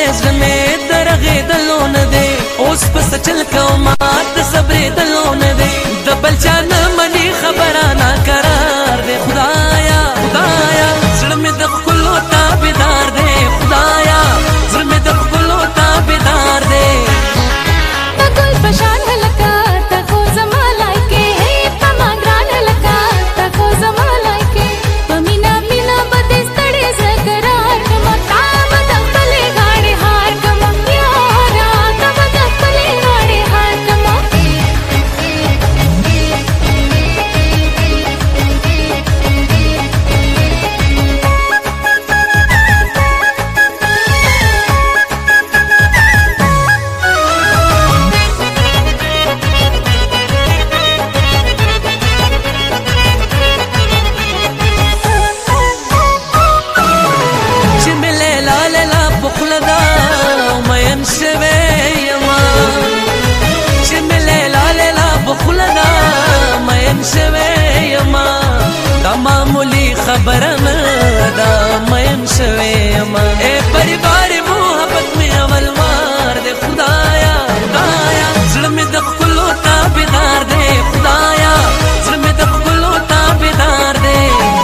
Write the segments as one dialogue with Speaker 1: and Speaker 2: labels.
Speaker 1: زړه مې درغېدلو نه دی اوس پس چل کوم مات صبرېدلو نه دی د بل چا نه مني خبره ناقرار دی خدایا خدایا زړه مې د ښکلو تابعدار دی خدایا زړه مې د ښکلو تابعدار دی
Speaker 2: په ګل په شان هلکه ته خو زما لایکې په ما ګران هلکه ته خو زما لایکې په مینا مینا به دې ستړې زړه قرار کړمه تا به د خپلې غاړې هار کړمه یاره تا به د خپلې غاړې هار کړمه
Speaker 1: معمولی خبره نه دا مین شوی یما اے پریوار محبت میں اول وار دے خدایا خدایا زړه مې د ښکلو تابعدار دی خدایا زړه مې د ښکلو تابعدار دی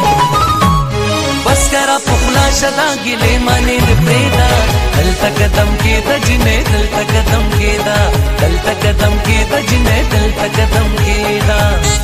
Speaker 1: بس کرا په خوله شه دا ګیلې مانې دې پرېږده دلته قدم کېږده جینۍ دلته قدم کېږده دلته قدم کېږده جینۍ دلته قدم کېږده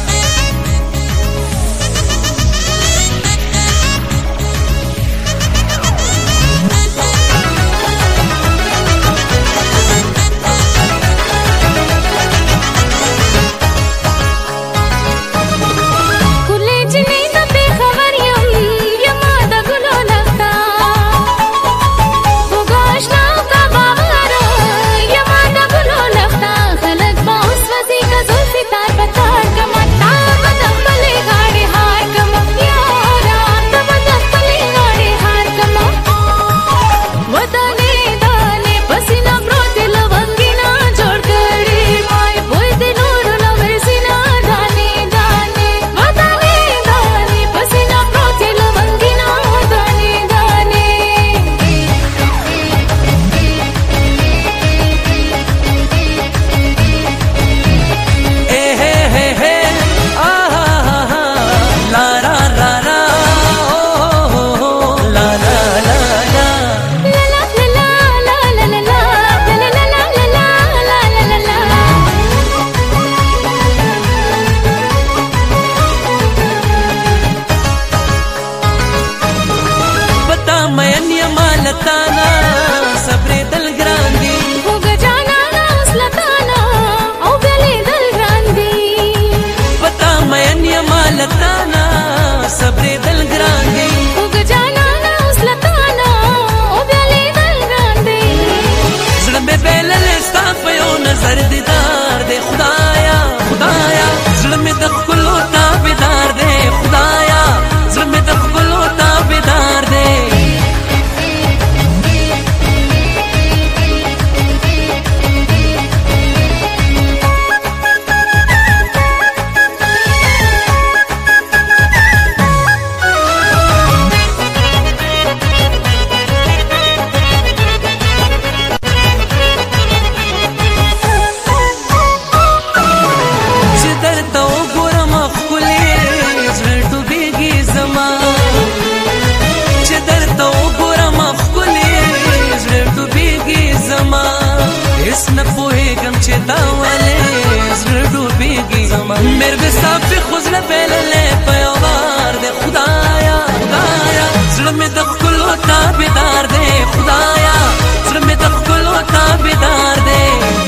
Speaker 1: میرے صاحب خود نه پیللې په یو بار دی خدایا خدایا زړه مې د ښکلو تابعدار دی خدایا زړه مې د ښکلو تابعدار دی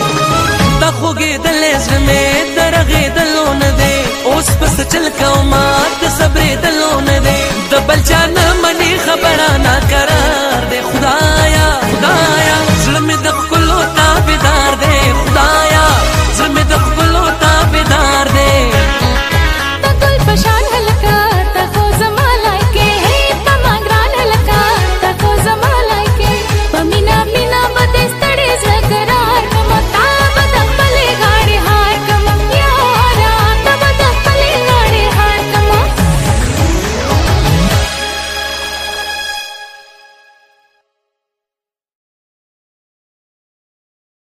Speaker 1: دا خوږېدلی زړه مې درغېدلو نه دی اوس پس چل کوم مات صبرېدلو نه دی